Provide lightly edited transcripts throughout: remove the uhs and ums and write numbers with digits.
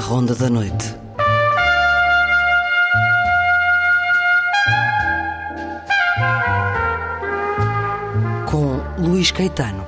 Ronda da Noite. Com Luís Caetano.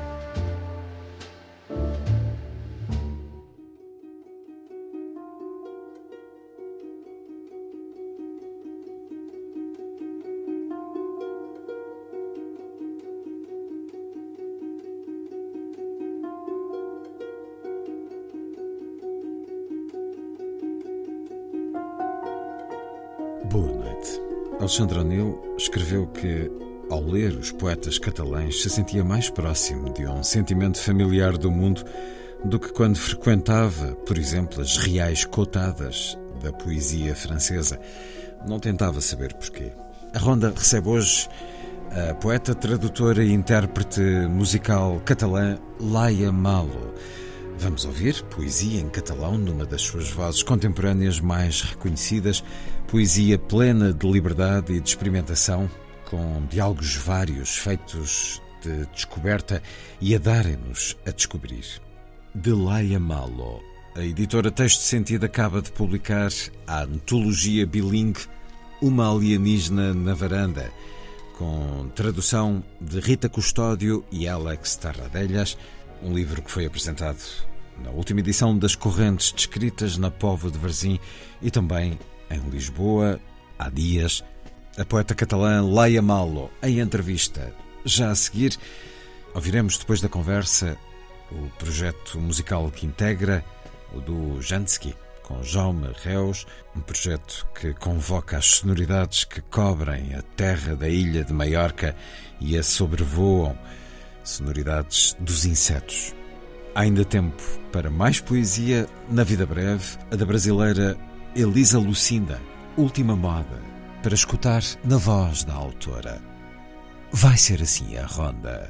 Boa noite. Alexandre O'Neill escreveu que, ao ler os poetas catalães, se sentia mais próximo de um sentimento familiar do mundo do que quando frequentava, por exemplo, as reais cotadas da poesia francesa. Não tentava saber porquê. A Ronda recebe hoje a poeta, tradutora e intérprete musical catalã Laia Malo. Vamos ouvir poesia em catalão numa das suas vozes contemporâneas mais reconhecidas, poesia plena de liberdade e de experimentação, com diálogos vários feitos de descoberta e a darem-nos a descobrir. De Laia Malo, a editora Texto Sentido acaba de publicar a antologia bilingue Uma Alienígena na Varanda, com tradução de Rita Custódio e Alex Tarradellas, um livro que foi apresentado na última edição das Correntes Descritas na Póvoa de Varzim e também em Lisboa, há dias. A poeta catalã Laia Malo, em entrevista. Já a seguir, ouviremos depois da conversa o projeto musical que integra, o do Jansky, com Jaume Reus, um projeto que convoca as sonoridades que cobrem a terra da ilha de Maiorca e a sobrevoam, sonoridades dos insetos. Há ainda tempo para mais poesia, na vida breve, a da brasileira Elisa Lucinda, Última Moda, para escutar na voz da autora. Vai ser assim a Ronda.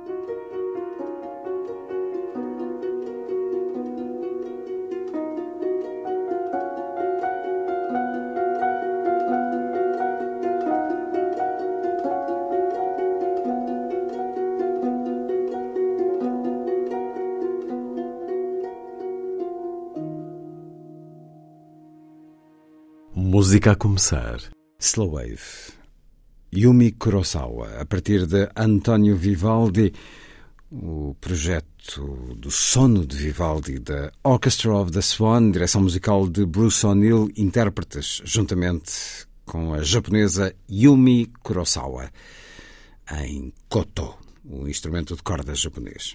Música a começar. Slow Wave. Yumi Kurosawa, a partir de António Vivaldi, o projeto do sono de Vivaldi, da Orchestra of the Swan, direção musical de Bruce O'Neill, intérpretes juntamente com a japonesa Yumi Kurosawa, em koto, o instrumento de corda japonês.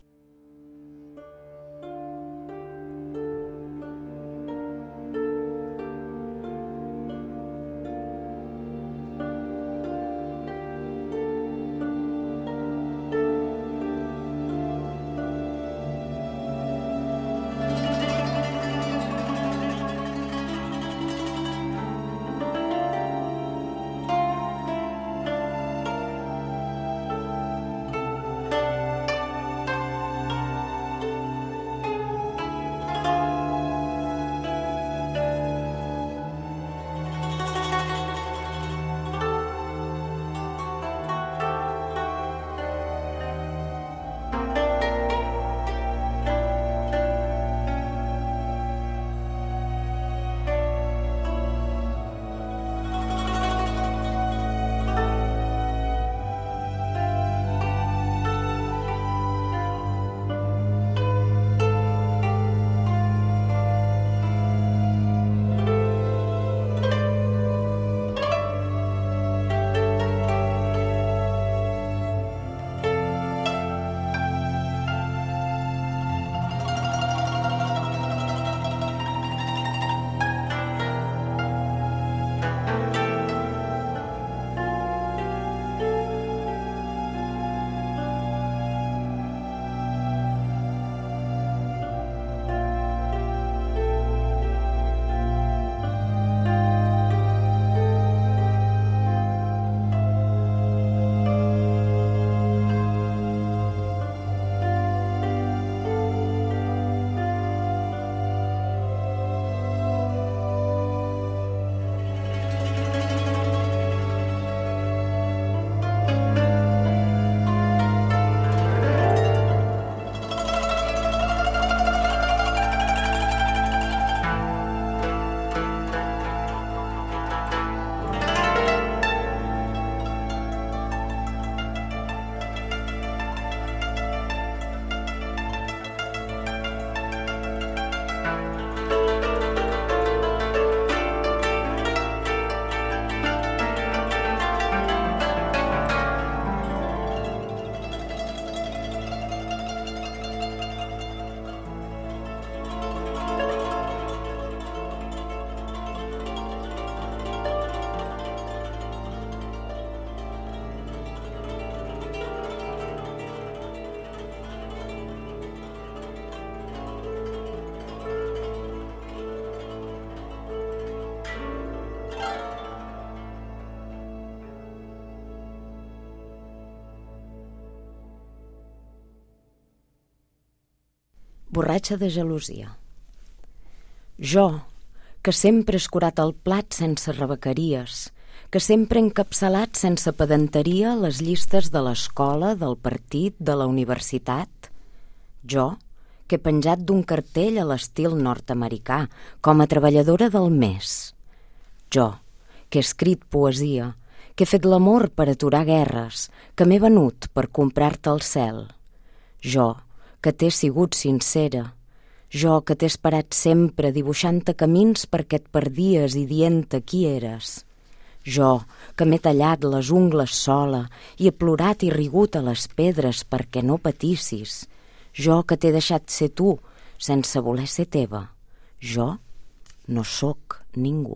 borratxa de gelosia. Jo, que sempre he escurat el plat sense rebequeries, que sempre he encapçalat sense pedanteria les llistes de l'escola, del partit, de la universitat. Jo, que he penjat d'un cartell a l'estil nord-americà, com a treballadora del mes. Jo, que he escrit poesia, que he fet l'amor per aturar guerres, que m'he venut per comprar-te el cel. Jo, que t'he sigut sincera. Jo, que t'he esperat sempre dibuixant-te camins perquè et perdies i dient-te qui eres. Jo, que m'he tallat les ungles sola i he plorat i rigut a les pedres perquè no patissis. Jo, que t'he deixat ser tu sense voler ser teva. Jo no sóc ningú.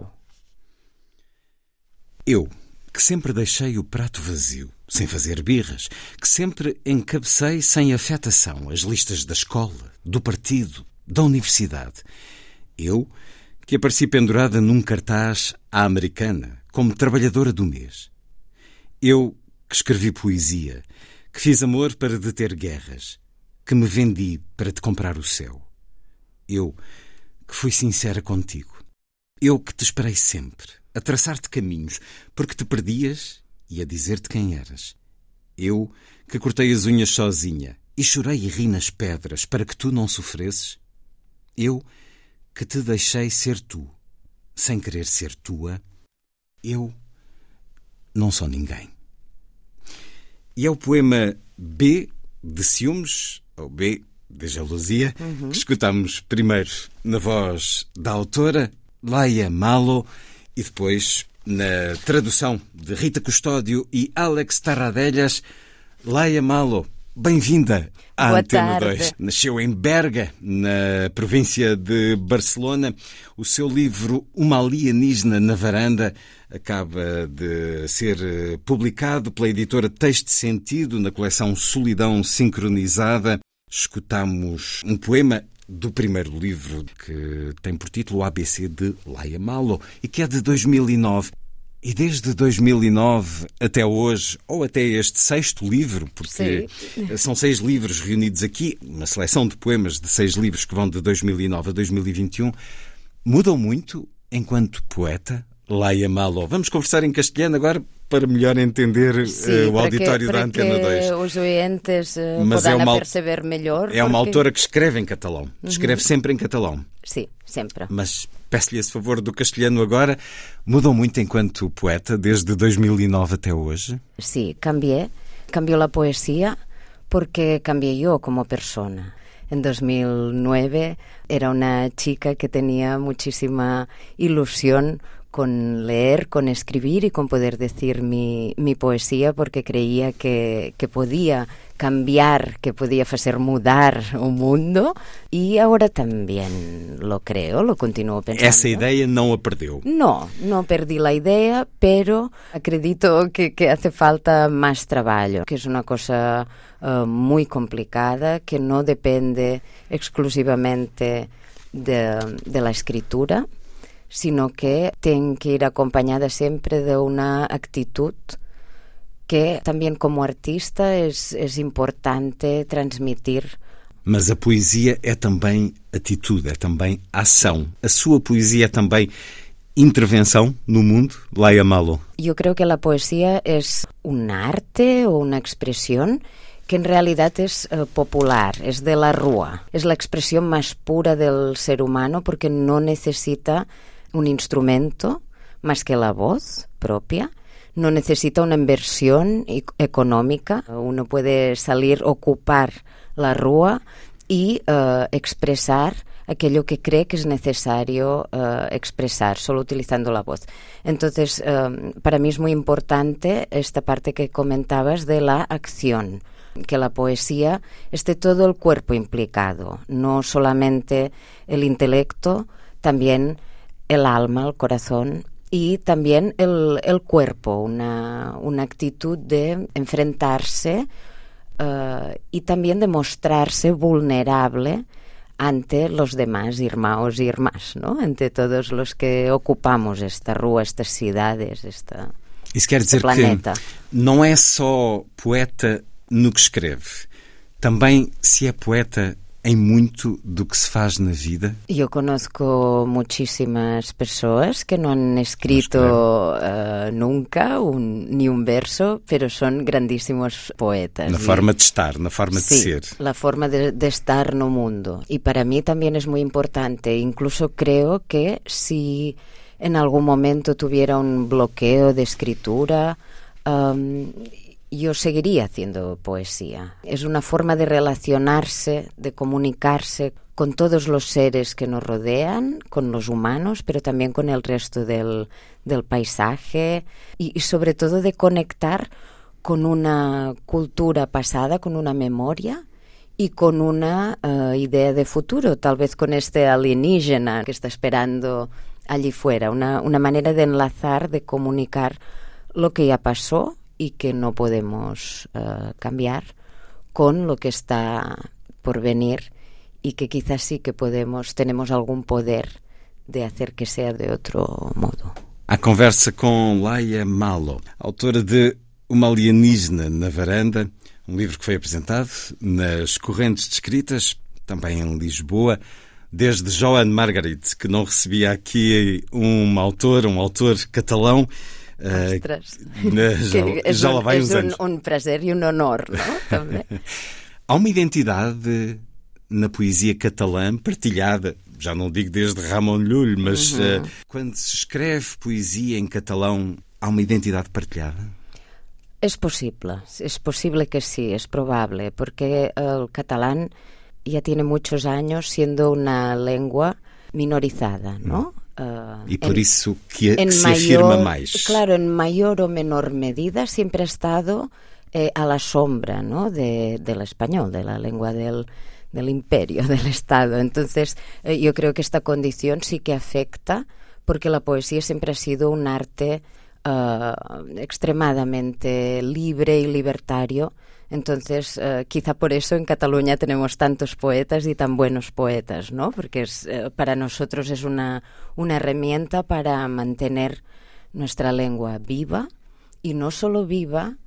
Eu, que sempre deixei o prato vazio, sem fazer birras, que sempre encabecei sem afetação as listas da escola, do partido, da universidade. Eu, que apareci pendurada num cartaz à americana, como trabalhadora do mês. Eu, que escrevi poesia, que fiz amor para deter guerras, que me vendi para te comprar o céu. Eu, que fui sincera contigo. Eu, que te esperei sempre, a traçar-te caminhos, porque te perdias e a dizer-te quem eras. Eu, que cortei as unhas sozinha e chorei e ri nas pedras para que tu não sofresses. Eu, que te deixei ser tu, sem querer ser tua. Eu não sou ninguém. E é o poema B de ciúmes, ou B de gelosia, que escutamos primeiro na voz da autora, Laia Malo, e depois na tradução de Rita Custódio e Alex Tarradellas. Laia Malo, bem-vinda à Boa Antena tarde. 2. Nasceu em Berga, na província de Barcelona. O seu livro Uma Alienígena na Varanda acaba de ser publicado pela editora Texto Sentido na coleção Solidão Sincronizada. Escutamos um poema do primeiro livro que tem por título o ABC de Laia Malo e que é de 2009. E desde 2009 até hoje, ou até este sexto livro, porque são 6 livros reunidos aqui, uma seleção de poemas de 6 livros que vão de 2009 a 2021, mudam muito enquanto poeta, Laia Malo. Vamos conversar em castelhano agora para melhor entender o auditório da Antena 2. Para que os ouvintes Mas possam perceber melhor. É uma autora que escreve em catalão. Escreve sempre em catalão. Sim, sempre. Mas peço-lhe esse favor do castelhano agora. Mudou muito enquanto poeta, desde 2009 até hoje? Sí, cambió la poesía porque cambié yo como persona. En 2009 era una chica que tenía muchísima ilusión con leer, con escribir y con poder decir mi poesía, porque creía que podía cambiar, que podía hacer mudar o mundo, y ahora también lo creo, lo continúo pensando. Essa ideia não a perdeu? No perdí la idea, pero acredito que hace falta más trabajo, que es una cosa muy complicada, que no depende exclusivamente de la escritura, sino que tiene que ir acompañada siempre de una actitud que también como artista es importante transmitir. Mas a poesia é também atitude, é também ação. A sua poesia é também intervenção no mundo, Laia Malo? Yo creo que la poesía es un arte o una expresión que en realidad es popular, es de la rúa. Es la expresión más pura del ser humano porque no necesita un instrumento más que la voz propia. No necesita una inversión económica. Uno puede salir, ocupar la rúa y expresar aquello que cree que es necesario expresar, solo utilizando la voz. Entonces, para mí es muy importante esta parte que comentabas de la acción, que la poesía esté todo el cuerpo implicado, no solamente el intelecto, también el alma, el corazón y también el cuerpo, una actitud de enfrentarse y también de mostrarse vulnerable ante los demás hermanos y hermanas, ¿no? Ante todos los que ocupamos esta rua, estas cidades, Isso quer dizer planeta. Que não é só poeta no que escreve, também se é poeta em muito do que se faz na vida? Yo conozco muchísimas personas que no han escrito nunca ni un verso, pero son grandísimos poetas. Na forma de estar, na forma de ser. La forma de estar no mundo. Y para mí también es muy importante. Incluso creo que si en algún momento tuviera un bloqueo de escritura, yo seguiría haciendo poesía. Es una forma de relacionarse, de comunicarse con todos los seres que nos rodean, con los humanos, pero también con el resto del paisaje y sobre todo de conectar con una cultura pasada, con una memoria y con una idea de futuro, tal vez con este alienígena que está esperando allí fuera, una manera de enlazar, de comunicar lo que ya pasó y que no podemos cambiar con lo que está por venir y que quizás sí que tenemos algún poder de hacer que sea de outro modo. A conversa com Laia Malo, autora de Uma Alienígena na Varanda, um livro que foi apresentado nas Correntes de Escritas, também em Lisboa, desde Joan Margarit, que não recebia aqui um autor catalão. Já lá vai uns anos. Um prazer e um honor, não? Também. Há uma identidade na poesia catalã partilhada, já não digo desde Ramon Llull, mas quando se escreve poesia em catalão, há uma identidade partilhada? Es posible que sí, es probable, porque el catalán ya tiene muchos años siendo una lengua minorizada, ¿no? Y por eso que se afirma más. Claro, en mayor o menor medida siempre ha estado a la sombra, ¿no? del español, de la lengua del imperio, del Estado. Entonces, yo creo que esta condición sí que afecta, porque la poesía siempre ha sido un arte extremadamente libre y libertario. Entonces, quizá por eso en Cataluña tenemos tantos poetas y tan buenos poetas, ¿no? Porque para nosotros es una herramienta para mantener nuestra lengua viva, y no solo viva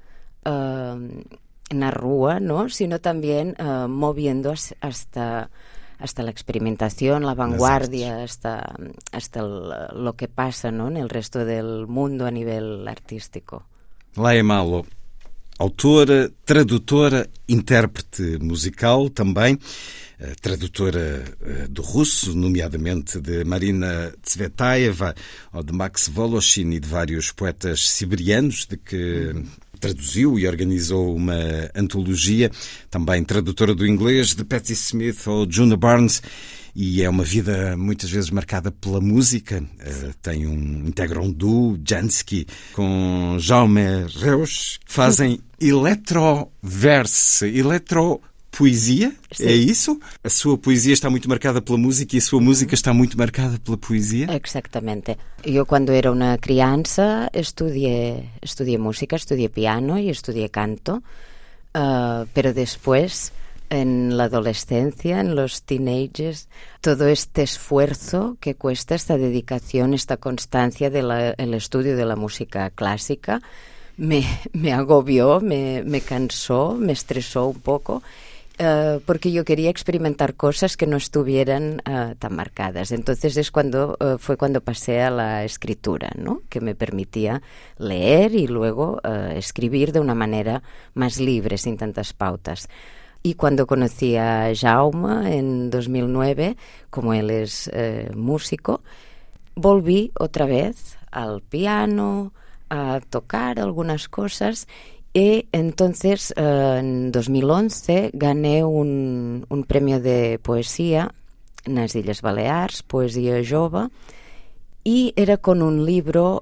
en la rúa, ¿no? Sino también moviendo hasta la experimentación, la vanguardia, hasta lo que pasa, ¿no? En el resto del mundo a nivel artístico. Laia Malo, autora, tradutora, intérprete musical também, tradutora do russo, nomeadamente de Marina Tsvetaeva ou de Max Voloshin e de vários poetas siberianos, de que traduziu e organizou uma antologia, também tradutora do inglês de Patti Smith ou Juna Barnes, e é uma vida muitas vezes marcada pela música. Integra um duo, Jansky, com Jaume Reus, que fazem electroverse, electropoesia, é isso? A sua poesia está muito marcada pela música e a sua música está muito marcada pela poesia? Exactamente. Yo cuando era una crianza estudié música, estudié piano y estudié canto, pero después, en la adolescencia, en los teenagers, todo este esfuerzo que cuesta, esta dedicación, esta constancia del estudio de la música clásica, me agobió, me cansó, me estresó un poco, porque yo quería experimentar cosas que no estuvieran tan marcadas. Entonces fue cuando pasé a la escritura, ¿no? Que me permitía leer y luego escribir de una manera más libre, sin tantas pautas. Y cuando conocí a Jaume en 2009, como él es músico, volví otra vez al piano, a tocar algunas cosas, y entonces en 2011 gané un premio de poesía en las Illes Balears, Poesía Jove, y era con un libro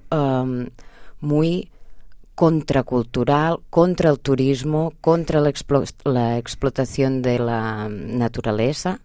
muy contracultural, contra el turismo, contra la explotación de la naturaleza,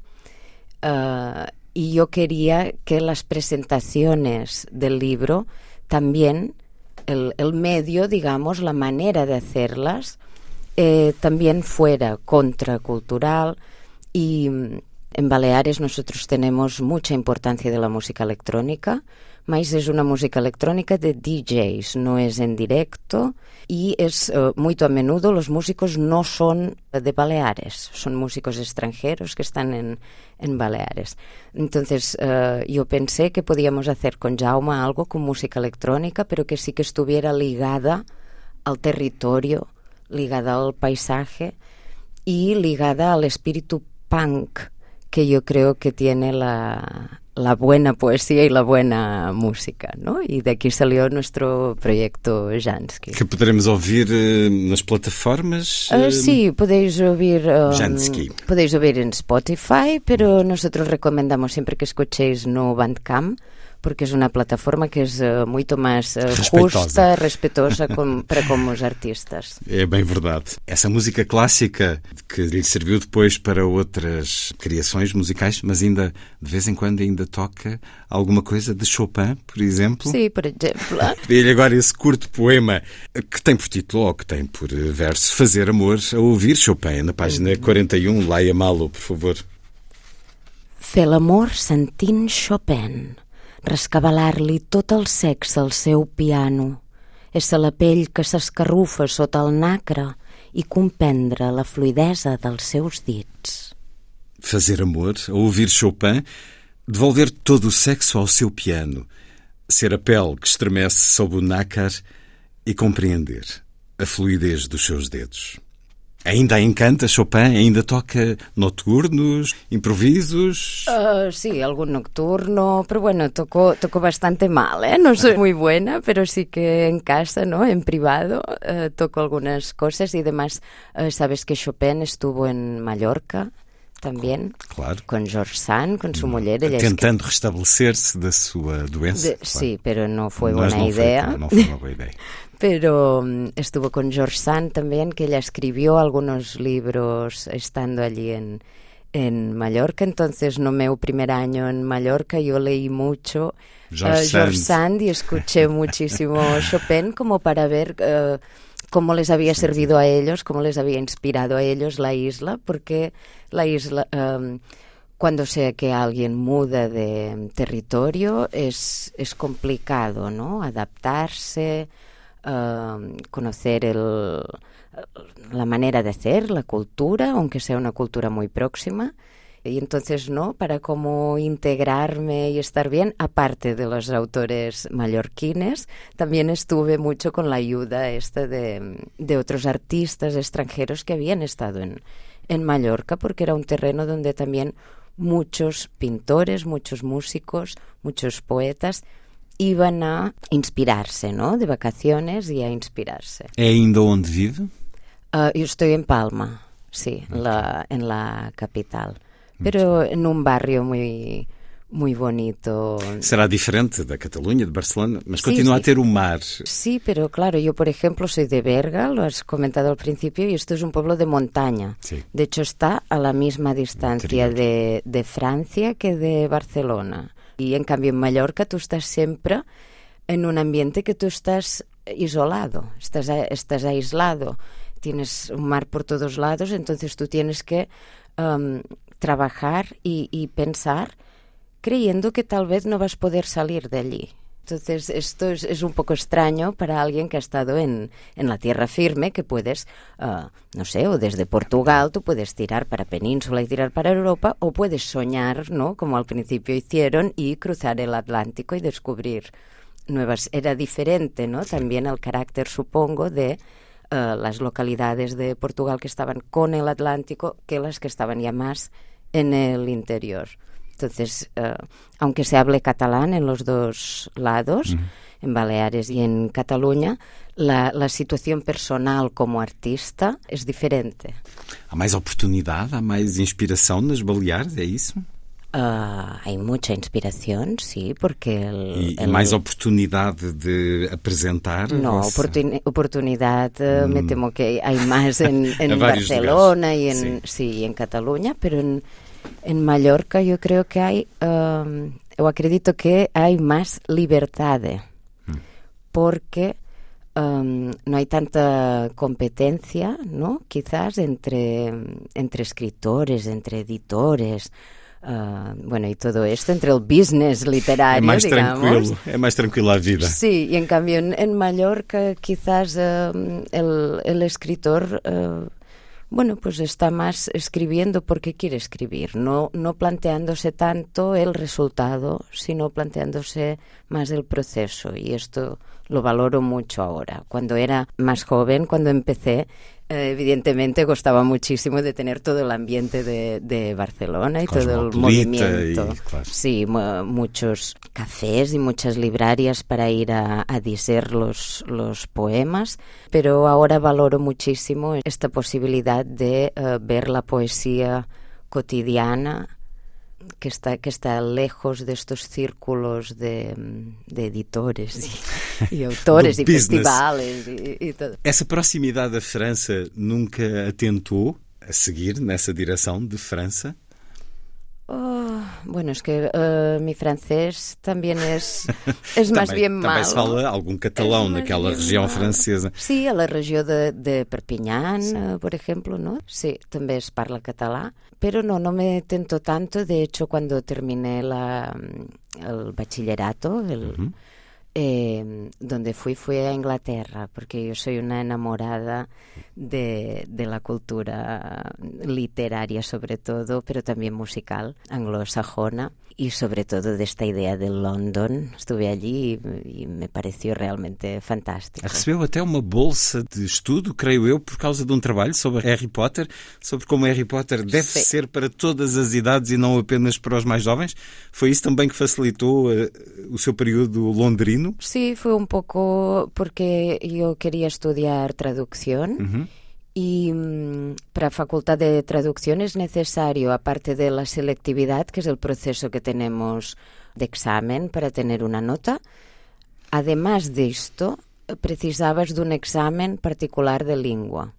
y yo quería que las presentaciones del libro también, el medio, digamos, la manera de hacerlas, también fuera contracultural. Y en Baleares nosotros tenemos mucha importancia de la música electrónica, mas es una música electrónica de DJs, no es en directo y es muy a menudo los músicos no son de Baleares, son músicos extranjeros que están en Baleares. Entonces yo pensé que podíamos hacer con Jaume algo con música electrónica, pero que sí que estuviera ligada al territorio, ligada al paisaje y ligada al espíritu punk que yo creo que tiene la buena poesía y la buena música, ¿no? Y de aquí salió nuestro proyecto Jansky. Que poderemos ouvir nas plataformas? Sí, podéis oír Jansky. Podéis oír en Spotify, pero nosotros recomendamos siempre que escuchéis no Bandcamp, porque es una plataforma que es muito mais justa, respeitosa para como os artistas. É bem verdade. Essa música clássica que lhe serviu depois para outras criações musicais, mas ainda, de vez em quando, ainda toca alguma coisa de Chopin, por exemplo. Sim, por exemplo. Pedi-lhe agora esse curto poema que tem por título, ou que tem por verso, Fazer Amor a ouvir Chopin, na página 41. Leia Malo, por favor. Fer l'amor sentint Chopin, rescabalar-li tot el sexe al seu piano, ésser la pell que s'escarrufa sota el nacre i comprendre la fluidesa dels seus dits. Fazer amor, a ouvir Chopin, devolver todo o sexo ao seu piano, ser a pele que estremece sob o nácar e compreender a fluidez dos seus dedos. Ainda encanta Chopin? Ainda toca nocturnos, improvisos? Sí, algún nocturno, pero bueno, toco bastante mal, ¿eh? No soy muy buena, pero sí que en casa, ¿no? En privado, toco algunas cosas y además, sabes que Chopin estuvo en Mallorca también, claro, con George Sand, con su mujer. Tentando restablecer-se da sua doença. Claro. Sí, pero no fue buena idea. No fue una buena idea. Pero estuvo con George Sand también, que ella escribió algunos libros estando allí en Mallorca. Entonces, no meu primer año en Mallorca, yo leí mucho George Sand y escuché muchísimo Chopin como para ver cómo les había servido a ellos, cómo les había inspirado a ellos la isla, porque la isla... cuando sea que alguien muda de territorio es complicado, ¿no? Adaptarse, conocer la manera de hacer, la cultura, aunque sea una cultura muy próxima. Y entonces, ¿no? Para cómo integrarme y estar bien, aparte de los autores mallorquines, también estuve mucho con la ayuda de otros artistas extranjeros que habían estado en Mallorca, porque era un terreno donde también muchos pintores, muchos músicos, muchos poetas iban a inspirarse, ¿no? De vacaciones y a inspirarse. ¿Es ainda onde vive? Yo estoy en Palma, sí, en la capital, pero en un barrio muy bonito. Será diferente da Cataluña, de Barcelona, mas continúa a ter o mar. Sí, pero claro, yo por ejemplo soy de Berga, lo has comentado al principio, y esto es un pueblo de montaña. Sí. De hecho está a la misma distancia de Francia que de Barcelona. Y en cambio en Mallorca tú estás siempre en un ambiente que tú estás isolado, estás aislado, tienes un mar por todos lados, entonces tú tienes que trabajar y pensar creyendo que tal vez no vas a poder salir de allí. Entonces esto es un poco extraño para alguien que ha estado en la tierra firme, que puedes, no sé, o desde Portugal tú puedes tirar para Península y tirar para Europa, o puedes soñar, ¿no? Como al principio hicieron, y cruzar el Atlántico y descubrir nuevas... Era diferente, ¿no? También el carácter, supongo, de las localidades de Portugal que estaban con el Atlántico que las que estaban ya más en el interior. Entonces, aunque se hable catalán en los dos lados, en Baleares y en Cataluña, la situación personal como artista es diferente. ¿Há mais oportunidade, há mais inspiração nas Baleares, é isso? Hay mucha inspiración, sí, porque... ¿Y más oportunidad de apresentar? No, oportunidad me temo que hay más en Barcelona y en Cataluña, pero en Mallorca yo creo que hay, yo acredito que hay más libertad, porque no hay tanta competencia, ¿no? Quizás entre escritores, entre editores. y todo esto, entre el business literario, digamos. É mais tranquilo a vida. Sí, y en cambio en Mallorca quizás el escritor... pues está más escribiendo porque quiere escribir, no planteándose tanto el resultado, sino planteándose más el proceso. Y esto lo valoro mucho ahora. Cuando era más joven, cuando empecé, evidentemente gustaba muchísimo de tener todo el ambiente de Barcelona y todo el movimiento. Claro. Sí, muchos cafés y muchas librarias para ir a diser los poemas, pero ahora valoro muchísimo esta posibilidad de ver la poesía cotidiana que está lejos de estos círculos de editores y autores y festivales y todo. Essa proximidade da França nunca atentou a seguir nessa direção de França? Es que mi francés también es más bien malo. Também se fala algum catalão naquela região francesa. Sí, a la regió de Perpinyán, sí. Por ejemplo, ¿no? Sí, també es parla català, pero no me tentó tanto. De hecho, cuando terminé el bachillerato, donde fui a Inglaterra, porque yo soy una enamorada de la cultura literaria sobre todo, pero también musical, anglosajona, y sobre todo de esta idea de London. Estuve allí y me pareció realmente fantástico. Recebeu até uma bolsa de estudo, creio eu, por causa de um trabalho sobre Harry Potter, sobre como Harry Potter deve ser para todas as idades e não apenas para os mais jovens. Foi isso também que facilitou o seu período londrino? Sí, fue un poco porque yo quería estudiar traducción. Y para Facultad de Traducción es necesario, aparte de la selectividad, que es el proceso que tenemos de examen para tener una nota, además de esto, precisabas de un examen particular de lengua.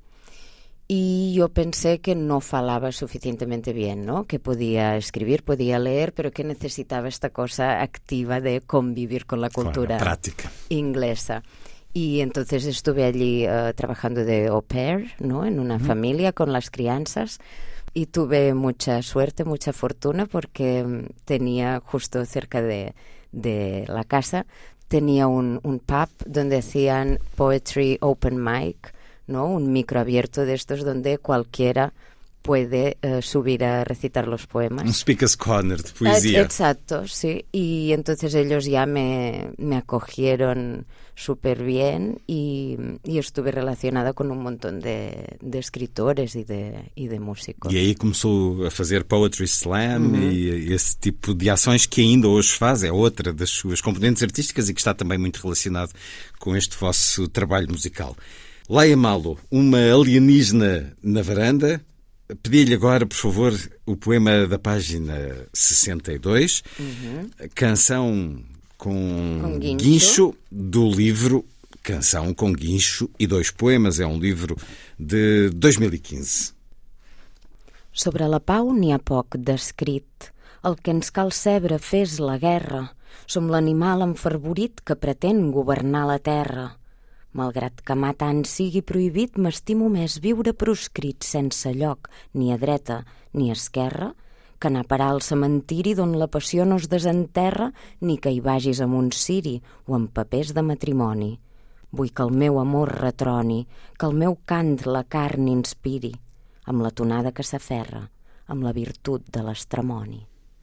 Y yo pensé que no falaba suficientemente bien, ¿no? Que podía escribir, podía leer, pero que necesitaba esta cosa activa de convivir con la cultura práctica inglesa. Y entonces estuve allí trabajando de au pair, ¿no? En una familia con las crianzas, y tuve mucha suerte, mucha fortuna, porque tenía justo cerca de la casa, tenía un pub donde hacían poetry open mic, ¿no? Un micro abierto de estos donde cualquiera puede subir a recitar los poemas. Un Speaker's Corner de poesía. Exacto, sí. Y entonces ellos ya me acogieron súper bien y estuve relacionada con un montón de escritores y de músicos. E aí começou a fazer Poetry Slam e esse tipo de ações que ainda hoje faz, é outra das suas componentes artísticas e que está também muito relacionado com este vosso trabalho musical. Laia Malo, uma alienígena na varanda. Pedi-lhe agora, por favor, o poema da página 62, Canção com Guincho, do livro Canção com Guincho e dois poemas. É um livro de 2015. Sobre la pau n'hi ha poc descrit. El que ens cal saber fes la guerra. Som l'animal enfervorit que pretén governar la terra. Malgrat que matant sigui prohibit, m'estimo més viure proscrit sense lloc, ni a dreta ni a esquerra, que anar a parar al cementiri d'on la passió no es desenterra, ni que hi vagis amb un ciri o amb papers de matrimoni. Vull que el meu amor retroni, que el meu cant la carn inspiri, amb la tonada que s'aferra, amb la virtut de l'estramoni.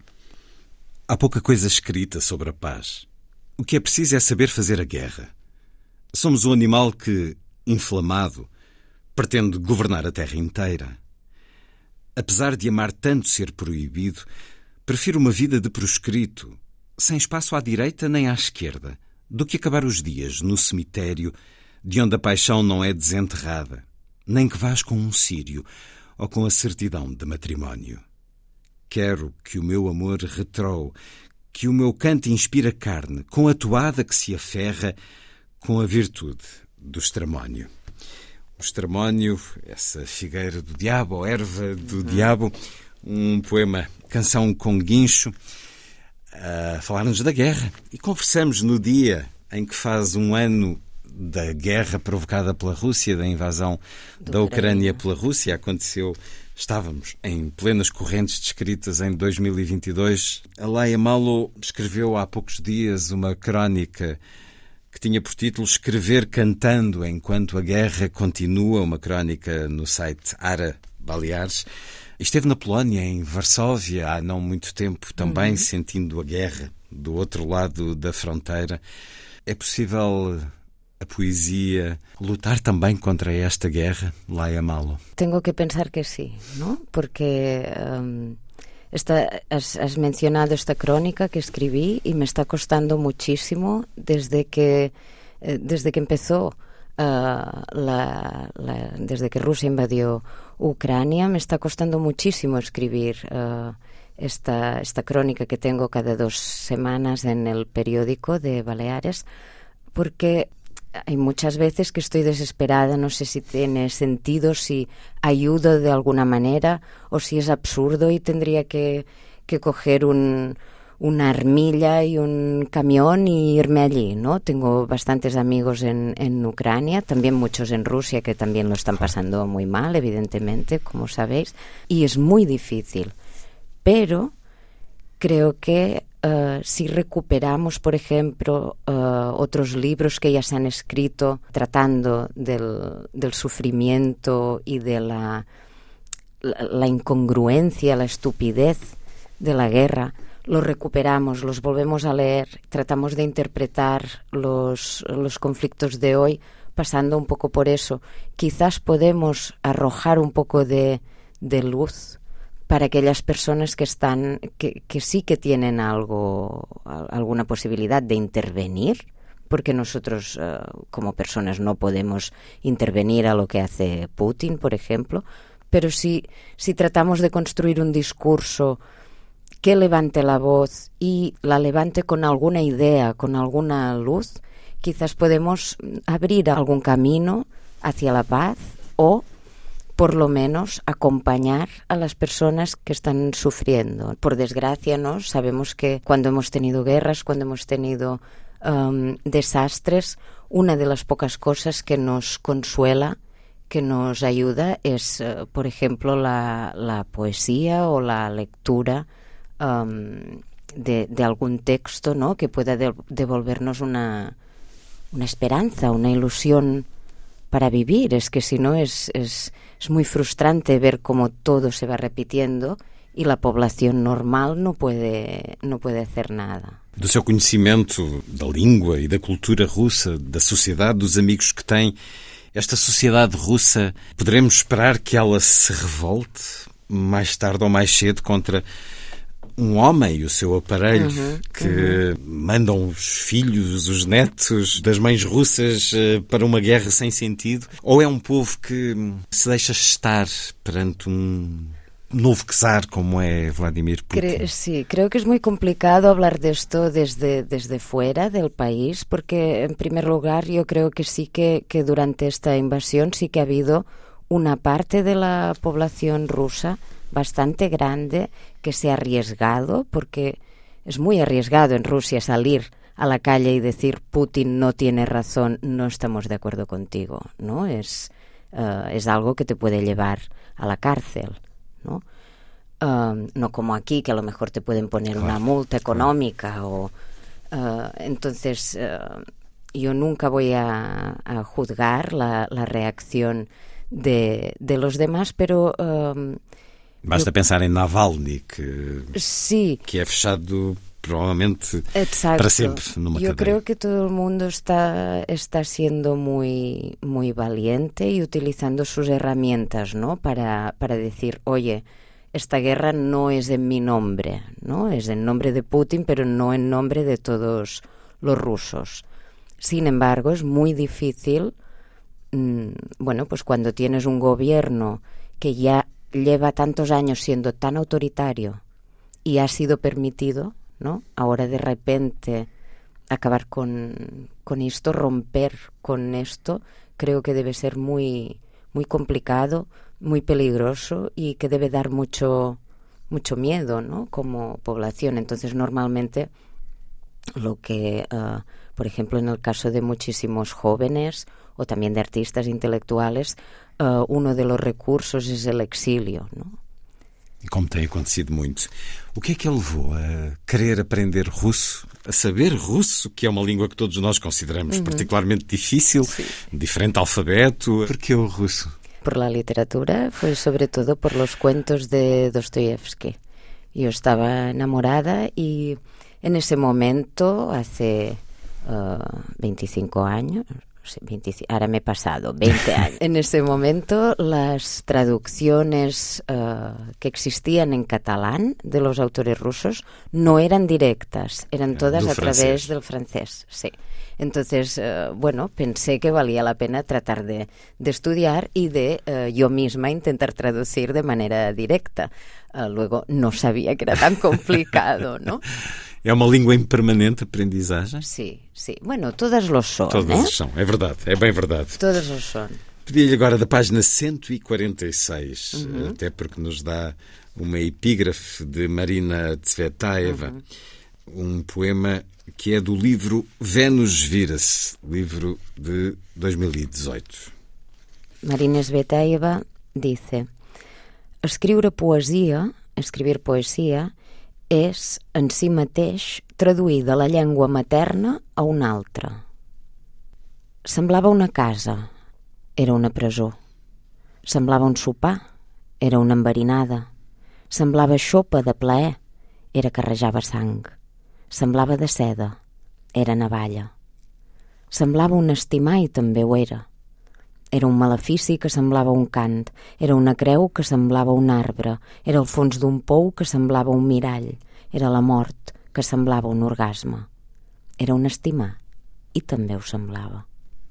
Há pouca coisa escrita sobre a paz. O que é preciso é saber fazer a guerra. Somos um animal que, inflamado, pretende governar a terra inteira. Apesar de amar tanto ser proibido, prefiro uma vida de proscrito, sem espaço à direita nem à esquerda, do que acabar os dias no cemitério de onde a paixão não é desenterrada, nem que vás com um círio ou com a certidão de matrimónio. Quero que o meu amor retroe, que o meu canto inspire a carne, com a toada que se aferra com a virtude do estramónio. O estramónio, essa figueira do diabo, ou erva do diabo, um poema, Canção com Guincho, a falar-nos da guerra. E conversamos no dia em que faz um ano da guerra provocada pela Rússia, da invasão da Ucrânia pela Rússia. Aconteceu Estávamos em plenas correntes descritas em 2022. A Laia Malo escreveu há poucos dias uma crónica que tinha por título Escrever Cantando Enquanto a Guerra Continua, uma crónica no site Ara Baleares. Esteve na Polónia, em Varsóvia, há não muito tempo, também sentindo a guerra do outro lado da fronteira. É possível a poesia lutar também contra esta guerra, Laia Malo? Tengo que pensar que sí, ¿no? Porque has mencionado esta crónica que escribí y me está costando muchísimo desde que empezó, desde que Rusia invadió Ucrania, me está costando muchísimo escribir esta crónica que tengo cada 2 semanas en el periódico de Baleares, porque hay muchas veces que estoy desesperada, no sé si tiene sentido, si ayudo de alguna manera o si es absurdo y tendría que coger una armilla y un camión y irme allí, ¿no? Tengo bastantes amigos en Ucrania, también muchos en Rusia que también lo están pasando muy mal, evidentemente, como sabéis, y es muy difícil. Pero creo que si recuperamos, por ejemplo, otros libros que ya se han escrito tratando del sufrimiento y de la incongruencia, la estupidez de la guerra, los recuperamos, los volvemos a leer, tratamos de interpretar los conflictos de hoy pasando un poco por eso. Quizás podemos arrojar un poco de luz para aquellas personas que sí que tienen alguna posibilidad de intervenir, porque nosotros como personas no podemos intervenir a lo que hace Putin, por ejemplo, pero si tratamos de construir un discurso que levante la voz y la levante con alguna idea, con alguna luz, quizás podemos abrir algún camino hacia la paz o por lo menos acompañar a las personas que están sufriendo. Por desgracia, ¿no? Sabemos que cuando hemos tenido guerras, cuando hemos tenido desastres, una de las pocas cosas que nos consuela, que nos ayuda, es, por ejemplo, la poesía o la lectura de algún texto, ¿no? Que pueda devolvernos una esperanza, una ilusión para vivir. Es que si no es muy frustrante ver cómo todo se va repitiendo e a população normal não pode fazer nada. Do seu conhecimento da língua e da cultura russa, da sociedade, dos amigos que tem, esta sociedade russa, poderemos esperar que ela se revolte mais tarde ou mais cedo contra um homem e o seu aparelho que mandam os filhos, os netos das mães russas para uma guerra sem sentido? Ou é um povo que se deixa estar perante um novo czar como é Vladimir Putin? Sí, creo que es muy complicado hablar de esto desde fuera del país, porque en primer lugar yo creo que sí que durante esta invasión sí que ha habido una parte de la población rusa bastante grande que se ha arriesgado, porque es muy arriesgado en Rusia salir a la calle y decir Putin no tiene razón, no estamos de acuerdo contigo, ¿no? Es algo que te puede llevar a la cárcel, ¿no? No como aquí, que a lo mejor te pueden poner una multa económica o entonces yo nunca voy a juzgar la reacción de los demás, pero basta pensar em Navalny, que é fechado provavelmente para sempre numa cadeia. Yo creo que todo el mundo está siendo muy, muy valiente y utilizando sus herramientas, ¿no? Para decir, oye, esta guerra no es en mi nombre, ¿no? Es en nombre de Putin, pero no en nombre de todos los rusos. Sin embargo, es muy difícil, bueno, pues cuando tienes un gobierno que ya lleva tantos años siendo tan autoritario y ha sido permitido, ¿no? Ahora de repente acabar con esto, romper con esto, creo que debe ser muy, muy complicado, muy peligroso y que debe dar mucho miedo, ¿no? Como población. Entonces normalmente lo que Por ejemplo, en el caso de muchísimos jóvenes o también de artistas intelectuales, uno de los recursos es el exilio, ¿no? E como tem acontecido muito, o que é que ele levou a querer aprender russo, a saber russo, que é uma língua que todos nós consideramos particularmente difícil, diferente alfabeto? Por que o russo? Por la literatura, fue sobre todo por los cuentos de Dostoyevsky. Yo estaba enamorada y en ese momento, hace 25 años... ahora me he pasado 20 años. En ese momento las traducciones que existían en catalán de los autores rusos no eran directas, eran todas a través del francés. Sí. Entonces, pensé que valía la pena tratar de estudiar y de yo misma intentar traducir de manera directa. Luego no sabía que era tan complicado, ¿no? É uma língua em permanente aprendizagem? Sim. Bueno, todas lo son. Todas são, é verdade, é bem verdade. Todas lo son. Pedi-lhe agora da página 146, até porque nos dá uma epígrafe de Marina Tsvetaeva, um poema que é do livro Vênus Vira-se, livro de 2018. Marina Tsvetaeva dice: escribir poesia és, en si mateix, traduir de la llengua materna a una altra. Semblava una casa, era una presó. Semblava un sopar, era una enverinada. Semblava xopa de plaer, era que rejava sang. Semblava de seda, era navalla. Semblava un estimar i també ho era. Era un malefici que semblava un cant, era una creu que semblava un arbre, era el fons d'un pou que semblava un mirall, era la mort que semblava un orgasme. Era un estimar i també ho semblava.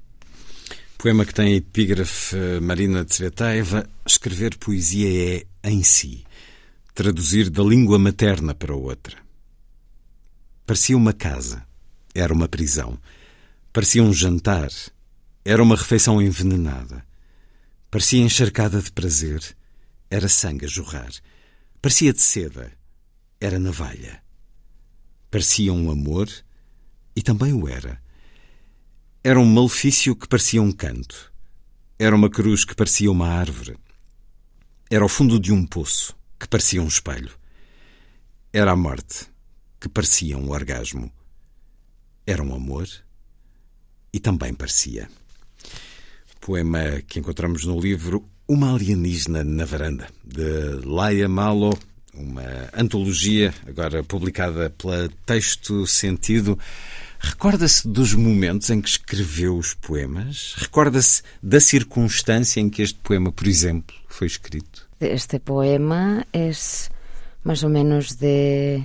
Poema que tem a epígrafe Marina Tsvetaeva: escrever poesia é, em si, traduzir da língua materna para outra. Parecia uma casa, era uma prisão. Parecia um jantar, era uma refeição envenenada. Parecia encharcada de prazer, era sangue a jorrar. Parecia de seda, era navalha. Parecia um amor, e também o era. Era um malefício que parecia um canto. Era uma cruz que parecia uma árvore. Era o fundo de um poço, que parecia um espelho. Era a morte, que parecia um orgasmo. Era um amor, e também parecia. Poema que encontramos no livro Uma Alienígena na Varanda, de Laia Malo, uma antologia agora publicada pela Texto Sentido. Recorda-se dos momentos em que escreveu os poemas? Recorda-se da circunstância em que este poema, por exemplo, foi escrito? Este poema é mais ou menos de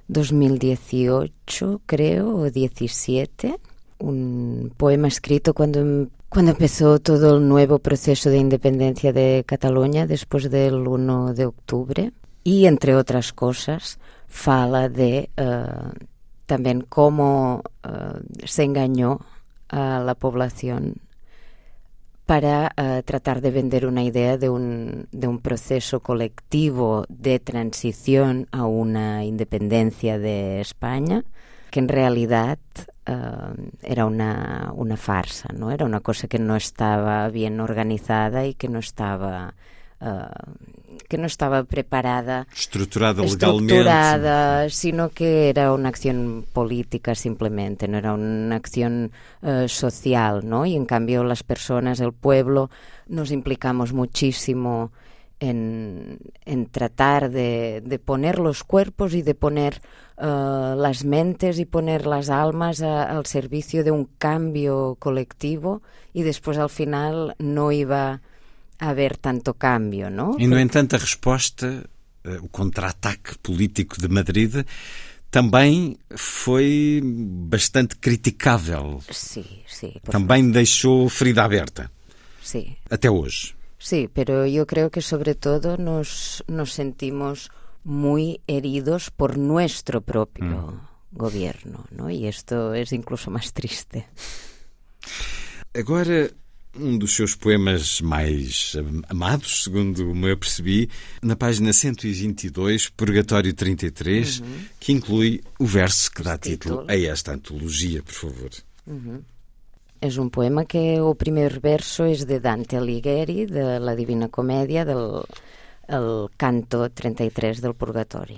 2018, creo, o 17. Un poema escrito cuando empezó todo el nuevo proceso de independencia de Cataluña después del 1 de octubre. Y, entre otras cosas, fala de también cómo se engañó a la población para tratar de vender una idea de un proceso colectivo de transición a una independencia de España, que en realidad era una farsa, ¿no? Era una cosa que no estaba bien organizada y que no estaba preparada, estructurada, sino que era una acción política simplemente, no era una acción social, ¿no? Y en cambio las personas, el pueblo, nos implicamos muchísimo en tratar de poner los cuerpos y de poner las mentes y poner las almas al servicio de un cambio colectivo, y después al final no iba a haver tanto cambio, ¿no? E, no entanto, a resposta, o contra-ataque político de Madrid, também foi bastante criticável. Sí. Também deixou ferida aberta. Sí. Até hoje. Sí, pero yo creo que sobre todo nos sentimos muy heridos por nuestro propio gobierno, ¿no? Y esto es incluso más triste. Agora, um dos seus poemas mais amados, segundo o meu percebi, na página 122, Purgatório 33, que inclui o verso que dá título a esta antologia, por favor. És un poema que el primer verso és de Dante Alighieri, de la Divina Comèdia, el canto 33 del Purgatori.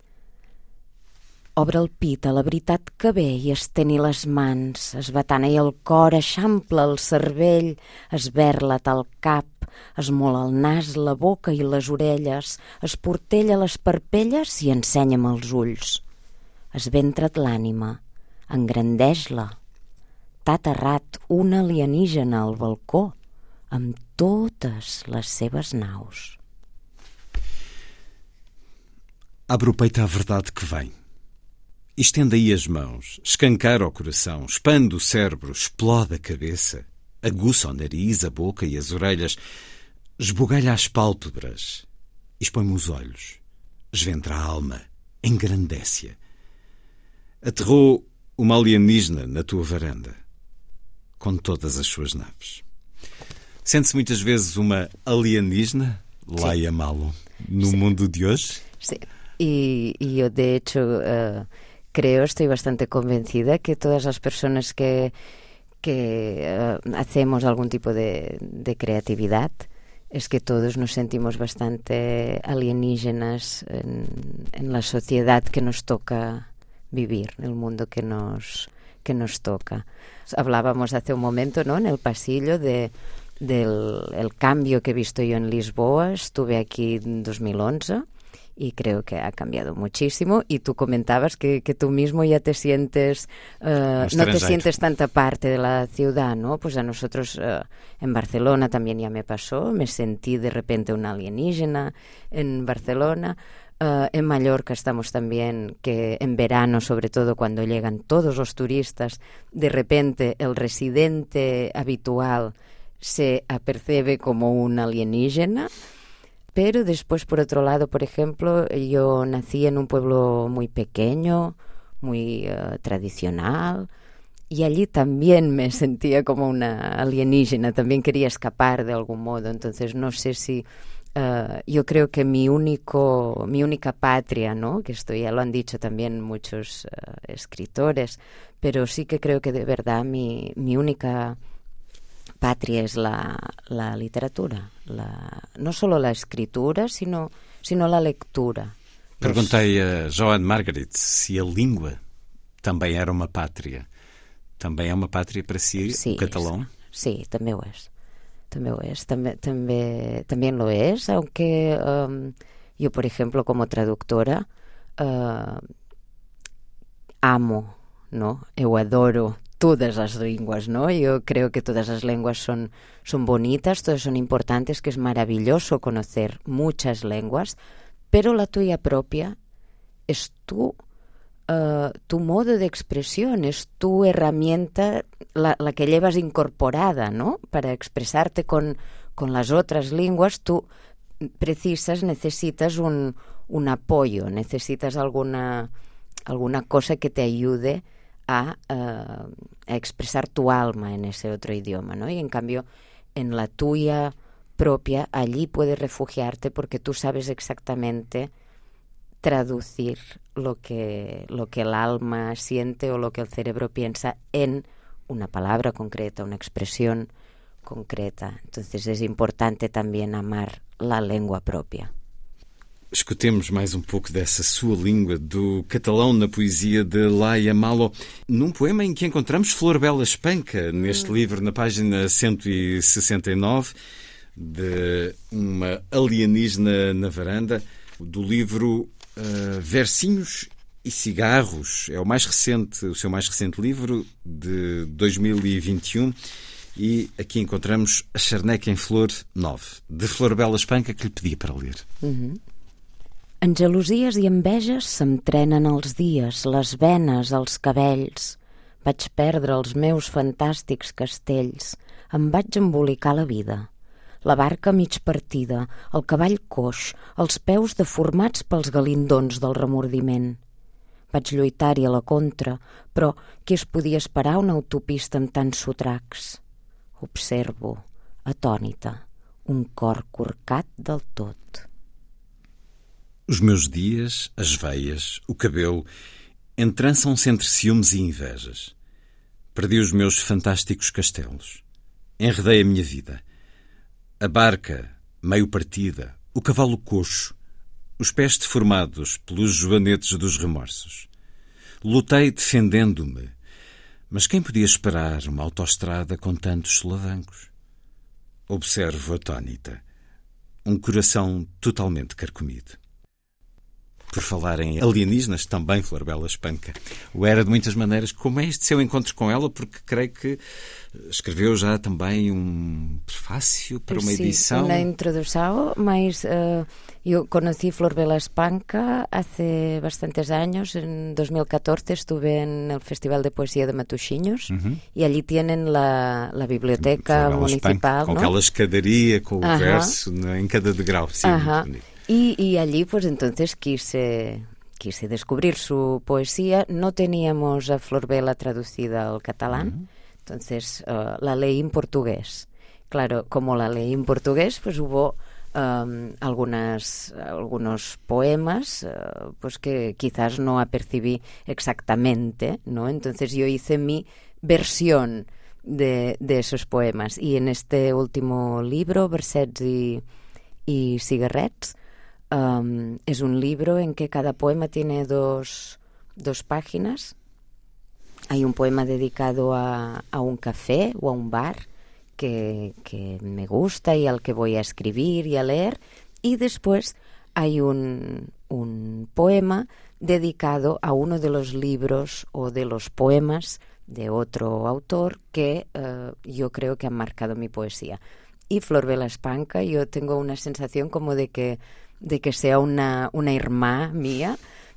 Obre el pit a la veritat que ve i esteni les mans, esbatana-hi el cor, eixampla el cervell, esberla't el cap, esmola el nas, la boca i les orelles, esportella les parpelles i ensenya'm els ulls. Esventra't l'ànima, engrandeix-la. T'ha aterrat un alienígena al balcó amb totes les seves naus. Abre o peito à verdade que vem. Estende aí as mãos, escancara o coração, expande o cérebro, explode a cabeça, aguça o nariz, a boca e as orelhas, esbugalha as pálpebras, expõe-me os olhos, esventra a alma, engrandece-a. Aterrou uma alienígena na tua varanda, com todas as suas naves. Sente-se muitas vezes uma alienígena, Laia Malo, no mundo de hoje? Sí, y yo de hecho estoy bastante convencida que todas las personas que hacemos algún tipo de creatividad, es que todos nos sentimos bastante alienígenas en la sociedad que nos toca vivir, en el mundo que nos toca. Hablábamos hace un momento, ¿no?, en el pasillo del cambio que he visto yo en Lisboa. Estuve aquí en 2011 y creo que ha cambiado muchísimo. Y tú comentabas que tú mismo ya te sientes, no te sientes tanta parte de la ciudad, ¿no? Pues a nosotros en Barcelona también ya me pasó. Me sentí de repente una alienígena en Barcelona. En Mallorca estamos también, que en verano, sobre todo cuando llegan todos los turistas, de repente el residente habitual se apercibe como un alienígena. Pero después, por otro lado, por ejemplo, yo nací en un pueblo muy pequeño, muy tradicional, y allí también me sentía como una alienígena, también quería escapar de algún modo. Entonces no sé si yo creo que mi única patria, ¿no?, que esto ya lo han dicho también muchos escritores, pero sí que creo que de verdad mi única patria es la literatura, no solo la escritura, sino la lectura. Perguntei a Joan Margaret se a língua também era uma pátria. Também é uma pátria para si, sí, o catalão? Sí, també ho és. También lo es, aunque yo, por ejemplo, como traductora, amo, ¿no? Eu adoro todas las lenguas, ¿no? Yo creo que todas las lenguas son bonitas, todas son importantes, que es maravilloso conocer muchas lenguas, pero la tuya propia es tu modo de expresión, es tu herramienta, la que llevas incorporada, ¿no? Para expresarte con las otras lenguas, tú necesitas un apoyo, necesitas alguna cosa que te ayude a expresar tu alma en ese otro idioma, ¿no? Y en cambio, en la tuya propia, allí puedes refugiarte porque tú sabes exactamente traducir lo que el alma siente o lo que el cerebro piensa en una palabra concreta, una expresión concreta. Entonces es importante también amar la lengua propia. Escutemos mais um pouco dessa sua língua, do catalão, na poesia de Laia Malo, num poema em que encontramos Flor Bela Espanca, neste livro, na página 169, de uma alienígena na varanda, do livro Versinhos e Cigarros. É o seu mais recente livro, de 2021, e aqui encontramos A Charneca em Flor 9, de Flor Bela Espanca, que lhe pedia para ler. En gelosies i enveges se'm trenen els dies, les venes, els cabells. Vaig perdre els meus fantàstics castells. Em vaig embolicar la vida. La barca mig partida, el cavall coix, els peus deformats pels galindons del remordiment. Vaig lluitar-hi a la contra, però qui es podia esperar una autopista amb tants sotracs? Observo, atònita, un cor corcat del tot. Os meus dias, as veias, o cabelo, entrançam-se entre ciúmes e invejas. Perdi os meus fantásticos castelos. Enredei a minha vida. A barca, meio partida, o cavalo coxo, os pés deformados pelos joanetes dos remorsos. Lutei defendendo-me, mas quem podia esperar uma autoestrada com tantos solavancos? Observo atônita, um coração totalmente carcomido. Por falar em alienígenas, também Flor-Bela Espanca o era de muitas maneiras. Como é este seu encontro com ela? Porque creio que escreveu já também um prefácio para uma edição. Una introdução, mas eu conheci Flor-Bela Espanca hace bastantes años. En 2014 estuve en el Festival de Poesía de Matosinhos y allí tienen la biblioteca municipal, Espanca, com aquela escadaria, com o verso em cada degrau. Sim, muito bonito. Y allí, pues entonces quise descubrir su poesía. No teníamos a Flor-Bela traducida al catalán, entonces la leí en portugués. Claro, como la leí en portugués, pues hubo algunos poemas pues que quizás no apercibí exactamente, ¿no? Entonces yo hice mi versión de esos poemas. Y en este último libro, Versets y cigarrets, es un libro en que cada poema tiene dos páginas. Hay un poema dedicado a un café o a un bar que me gusta y al que voy a escribir y a leer. Y después hay un poema dedicado a uno de los libros o de los poemas de otro autor que yo creo que han marcado mi poesía. Y Flor-Bela Espanca, yo tengo una sensación como de que sea una irmá mía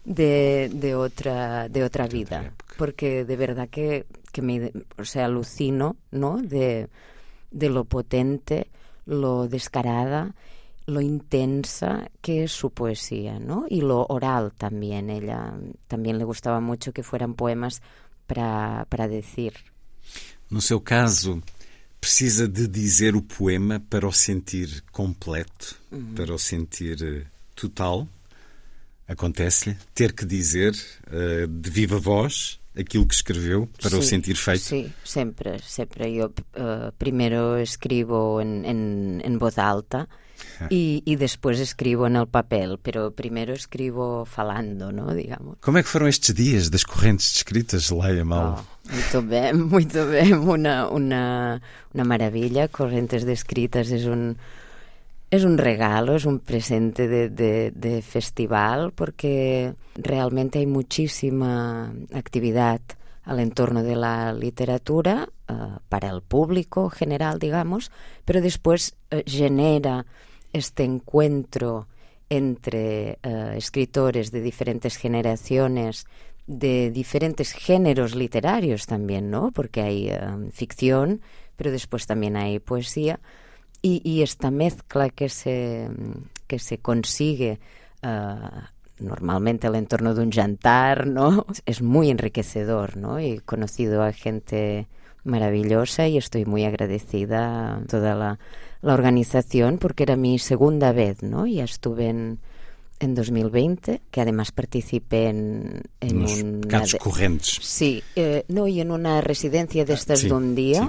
de otra vida, porque de verdad que me alucino, ¿no? de lo potente, lo descarada, lo intensa que es su poesía, ¿no? Y lo oral también. Ella también le gustaba mucho que fueran poemas para decir. No seu caso, precisa de dizer o poema para o sentir completo, para o sentir total? Acontece-lhe ter que dizer de viva voz aquilo que escreveu para o sentir feito? Sí, siempre. Yo primero escribo en voz alta y después escribo en el papel, pero primero escribo falando, ¿no? Digamos. Como é que foram estes dias das correntes de escritas, Laia Malo? Muito bem, una maravilla. Corrientes de Escritas es un regalo, es un presente de festival, porque realmente hay muchísima actividad al entorno de la literatura para el público general, digamos, pero después genera este encuentro entre escritores de diferentes generaciones, de diferentes géneros literarios también, ¿no? Porque hay ficción, pero después también hay poesía, y esta mezcla que se consigue normalmente al entorno de un jantar, ¿no? Es muy enriquecedor, ¿no? He conocido a gente maravillosa y estoy muy agradecida a toda la organización, porque era mi segunda vez, ¿no? Ya estuve en 2020, que además participé en un... Pecados correntes. Sí, no, y en una residencia de estas de un día,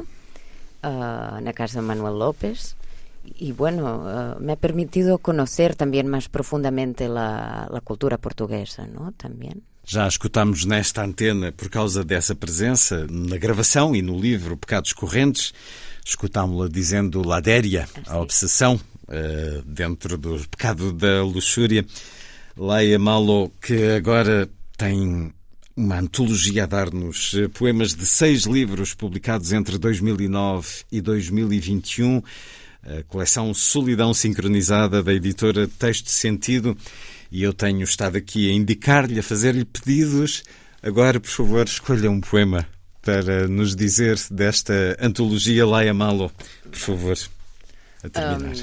en la casa de Manuel López. Y bueno, me ha permitido conocer también más profundamente la cultura portuguesa, ¿no? También. Já escutámos nesta antena, por causa dessa presença, na gravação e no livro Pecados Correntes, escutámo-la dizendo ladéria, a obsessão, dentro do pecado da luxúria. Laia Malo, que agora tem uma antologia a dar-nos poemas de 6 livros publicados entre 2009 e 2021, a coleção Solidão Sincronizada da editora Texto Sentido, e eu tenho estado aqui a indicar-lhe, a fazer-lhe pedidos. Agora, por favor, escolha um poema para nos dizer desta antologia. Laia Malo, por favor, a terminar.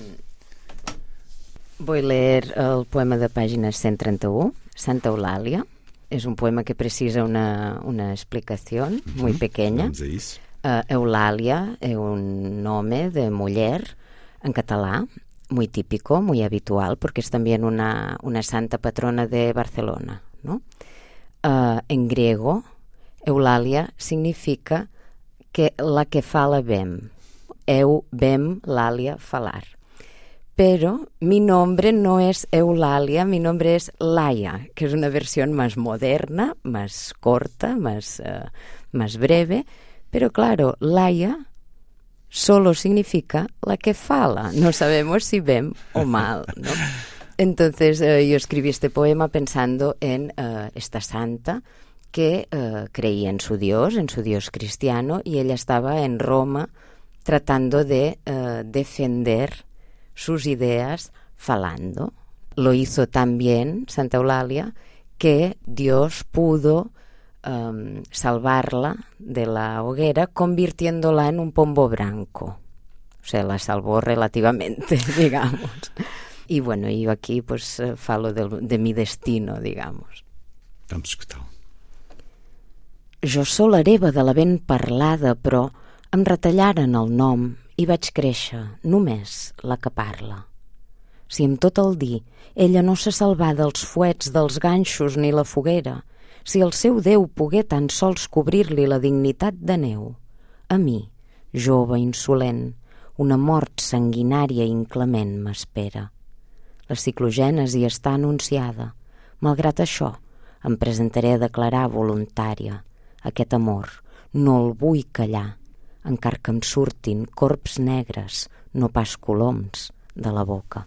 Vou ler el poema da página 131, Santa Eulàlia. Es un poema que precisa una explicación muy pequeña. Vamos a isso. Eulàlia es un nombre de mujer en catalán, muy típico, muy habitual, porque es también una santa patrona de Barcelona, ¿no? En griego, Eulalia significa que la que fala vem. Eu vem l'Àlia falar. Pero mi nombre no es Eulalia, mi nombre es Laia, que es una versión más moderna, más corta, más breve. Pero claro, Laia solo significa la que fala. No sabemos si bien o mal, ¿no? Entonces yo escribí este poema pensando en esta santa que creía en su Dios cristiano, y ella estaba en Roma tratando de defender sus ideas falando. Lo hizo tan bien Santa Eulalia que Dios pudo salvarla de la hoguera convirtiéndola en un pombo branco. O sea, la salvó relativamente, digamos. Y bueno, yo aquí pues falo de mi destino, digamos. Vamos escutar. Jo sol hereva de la ben parlada, però em retallaren el nom i vaig créixer, només la que parla. Si amb tot el dir ella no se salvà dels fuets, dels ganxos ni la foguera, si el seu Déu pogué tan sols cobrir-li la dignitat de neu, a mi, jove insolent, una mort sanguinària i inclement m'espera. La ciclogènesi està anunciada. Malgrat això, em presentaré a declarar voluntària. Aquest amor no el vull callar, encara que em surtin corbs negres, no pas coloms, de la boca.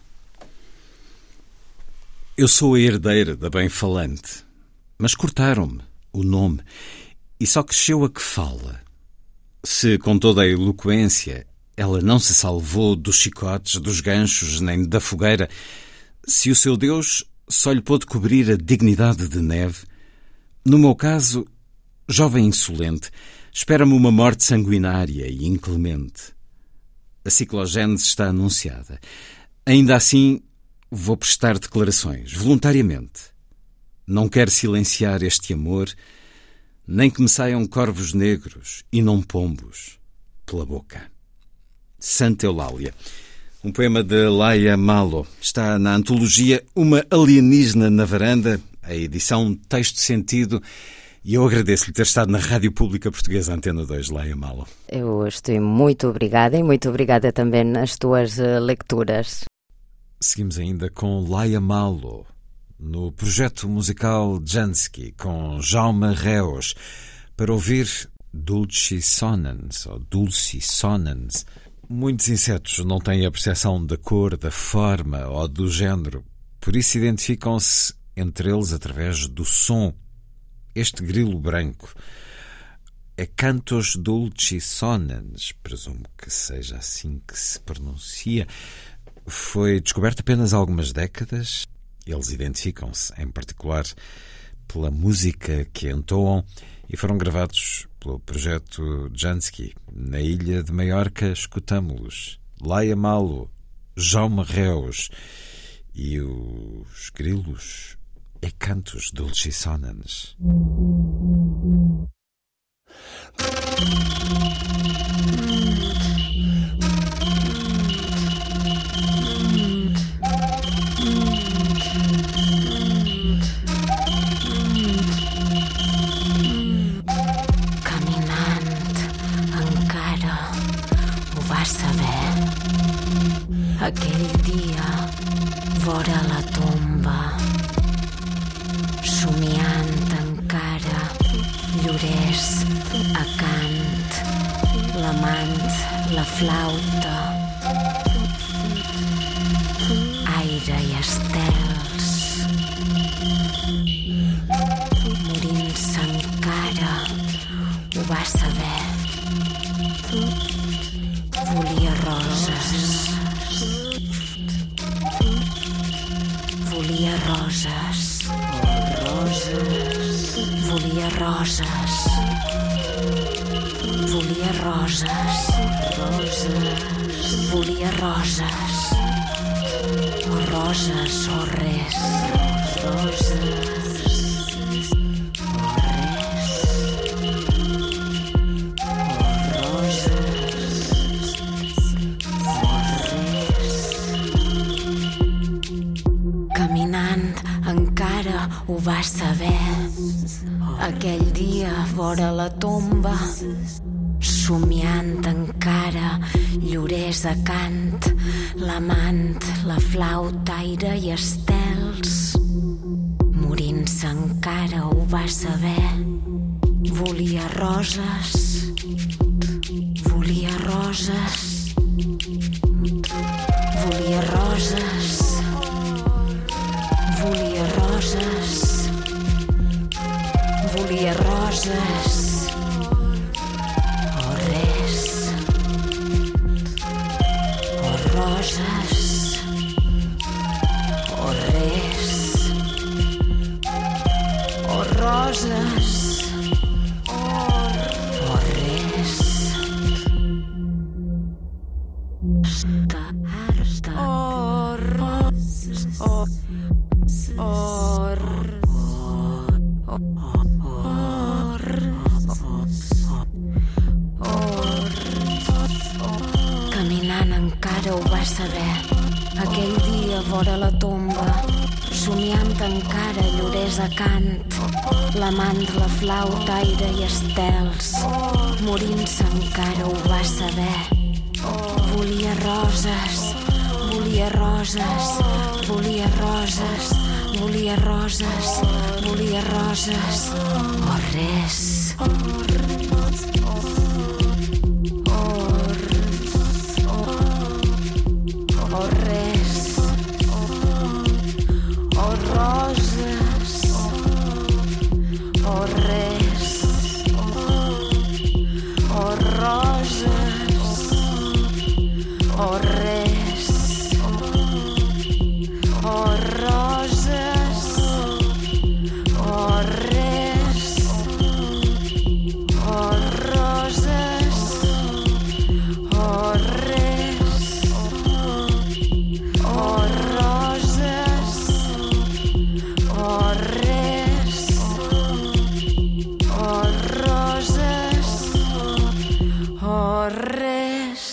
Eu sou a herdeira da bem-falante, mas cortaram-me o nome e só cresceu a que fala. Se com toda a eloquência ela não se salvou dos chicotes, dos ganchos, nem da fogueira, se o seu Deus só lhe pôde cobrir a dignidade de neve, no meu caso, jovem insolente, espera-me uma morte sanguinária e inclemente. A ciclogênese está anunciada. Ainda assim, vou prestar declarações, voluntariamente. Não quero silenciar este amor, nem que me saiam corvos negros e não pombos pela boca. Santa Eulalia. Um poema de Laia Malo. Está na antologia Uma Alienígena na Varanda, a edição Texto Sentido. E eu agradeço-lhe ter estado na Rádio Pública Portuguesa Antena 2, Laia Malo. Eu estou muito obrigada, e muito obrigada também nas tuas leituras. Seguimos ainda com Laia Malo, no projeto musical Jansky, com Jaume Reus, para ouvir Dulci Sonans, ou Dulci Sonans. Muitos insetos não têm a percepção da cor, da forma ou do género, por isso identificam-se entre eles através do som. Este grilo branco é Cantos Dulci Sonans, presumo que seja assim que se pronuncia. Foi descoberto apenas há algumas décadas. Eles identificam-se, em particular, pela música que entoam e foram gravados pelo projeto Jansky. Na ilha de Maiorca, escutamo-los. Laia Malo, Jaume Reus e os grilos é Cantos Dulci Sonans. Aquell dia, vora la tomba, somiant encara, llorers a cant, l'amant, la flauta, aire i estels, morint-se encara, ho va saber, volia roses. Volia roses, volia roses, volia roses, volia roses, o roses o res, roses, o res, o roses, o res. Caminant encara ho va saber. Aquell dia, vora la tomba, somiant encara llorers a cant, l'amant, la flauta, aire i estels. Morint-se encara ho va saber. Volia roses, volia roses, volia roses, volia roses, volia roses. O res, o roses, o res, o roses. Caminant encara ho va saber. Aquell dia vora la tomba, somiant encara llorers a cant, l'amant, la flauta, aire i estels. Morint-se encara ho va saber. Volia roses, volia roses, volia roses, volia roses, volia roses. O res. O res. O roses. O res. O roses. O res. O roses. O res. O roses. O res. O roses. O res. O roses. O res.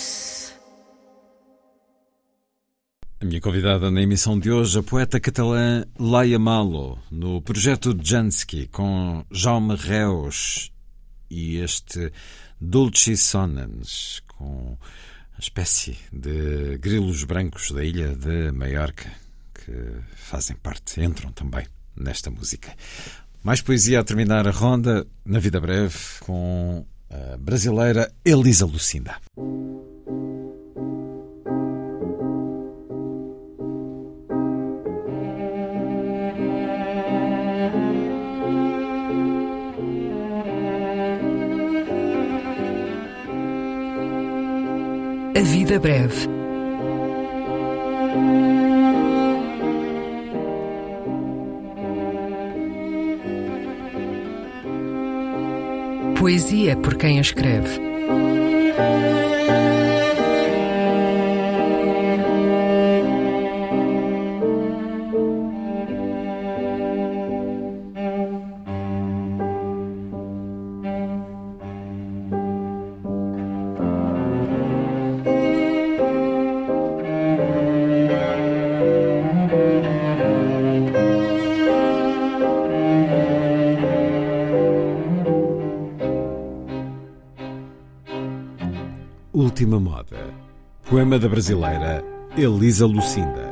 A minha convidada na emissão de hoje, a poeta catalã Laia Malo, no projeto Jansky, com Jaume Reus e este Dulcis Sonans, com a espécie de grilos brancos da ilha de Maiorca, que fazem parte, entram também nesta música. Mais poesia a terminar a ronda, na vida breve, com a brasileira Elisa Lucinda. A vida breve. Poesia por quem a escreve. Última moda. Poema da brasileira Elisa Lucinda.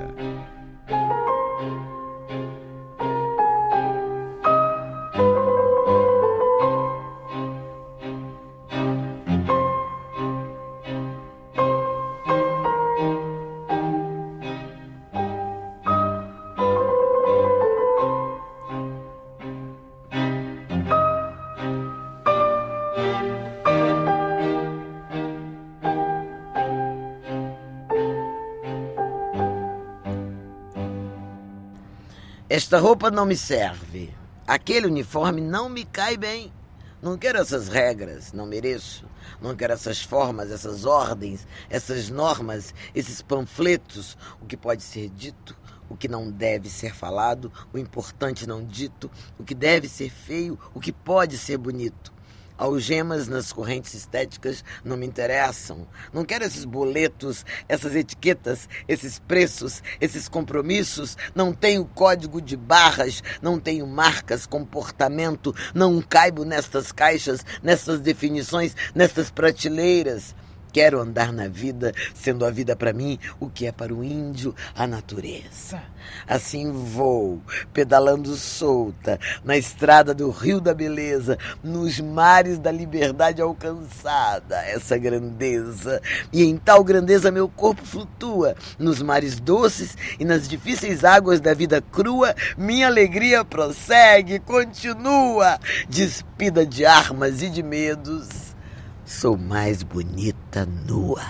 Esta roupa não me serve. Aquele uniforme não me cai bem. Não quero essas regras, não mereço. Não quero essas formas, essas ordens, essas normas, esses panfletos. O que pode ser dito, o que não deve ser falado, o importante não dito, o que deve ser feio, o que pode ser bonito. Algemas nas correntes estéticas não me interessam. Não quero esses boletos, essas etiquetas, esses preços, esses compromissos. Não tenho código de barras, não tenho marcas, comportamento. Não caibo nestas caixas, nessas definições, nessas prateleiras. Quero andar na vida, sendo a vida para mim o que é para o índio a natureza. Assim vou, pedalando solta, na estrada do Rio da Beleza, nos mares da liberdade alcançada, essa grandeza. E em tal grandeza meu corpo flutua, nos mares doces e nas difíceis águas da vida crua, minha alegria prossegue, continua, despida de armas e de medos. Sou mais bonita nua.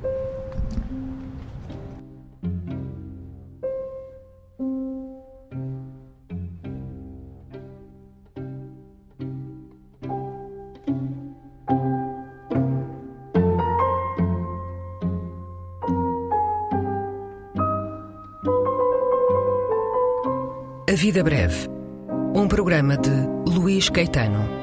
A Vida Breve, um programa de Luís Caetano.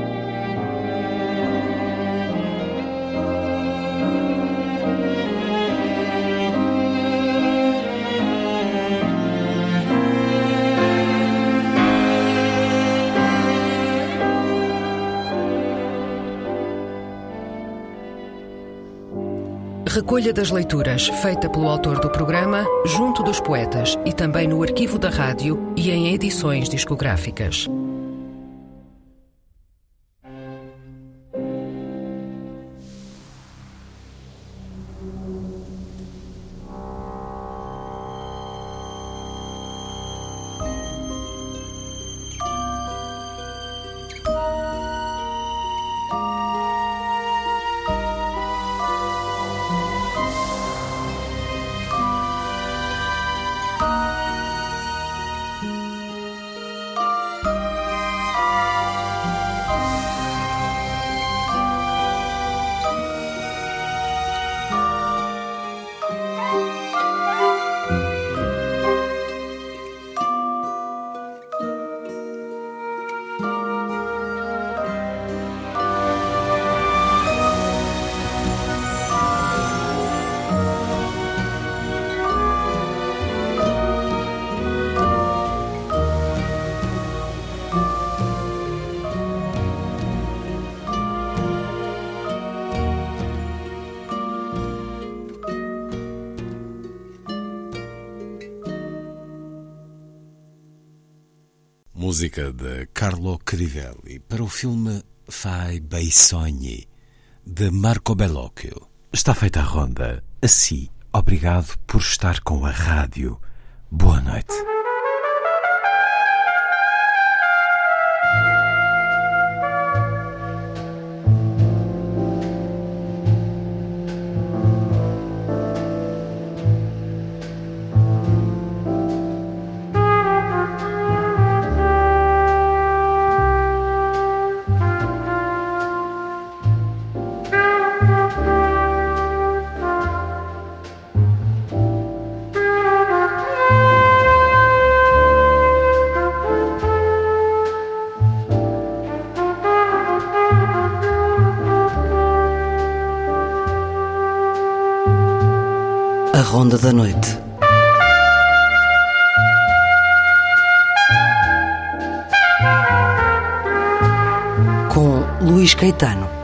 Recolha das leituras feita pelo autor do programa, junto dos poetas e também no arquivo da rádio e em edições discográficas. Música de Carlo Crivelli para o filme Fai bei sogni, de Marco Bellocchio. Está feita a ronda. Assim, obrigado por estar com a rádio. Boa noite. A Ronda da Noite. Com Luís Caetano.